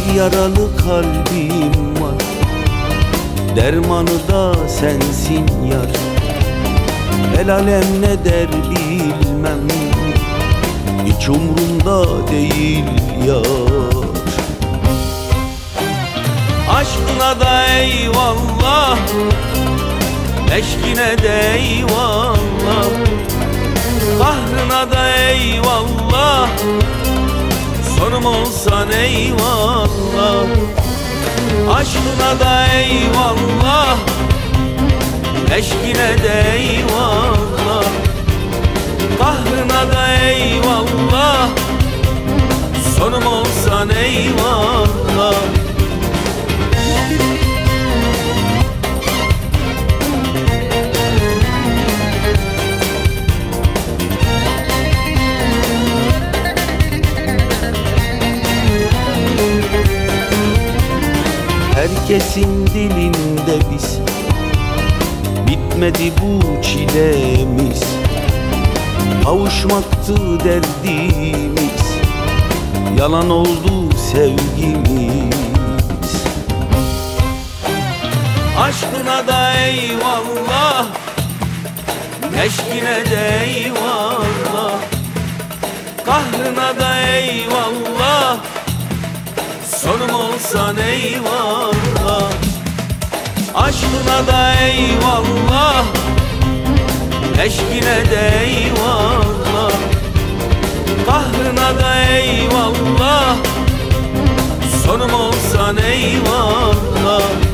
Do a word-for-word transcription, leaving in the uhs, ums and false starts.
Bir yaralı kalbim var, dermanı da sensin yar. El alem ne der bilmem, hiç umrumda değil yar. Aşkına da eyvallah, eşkine de eyvallah, kahrına da eyvallah, sonum olsan eyvallah. Aşkına da eyvallah, eşkine de eyvallah, kahrına da eyvallah, sonum olsan eyvallah. Herkesin dilinde biz, bitmedi bu çilemiz. Kavuşmaktı derdimiz, yalan oldu sevgimiz. Aşkına da eyvallah, eşkine de eyvallah, kahrına da eyvallah, sonum olsan eyvallah. Aşkına da eyvallah, eşkine de eyvallah, kahrına da eyvallah, sonum olsan eyvallah.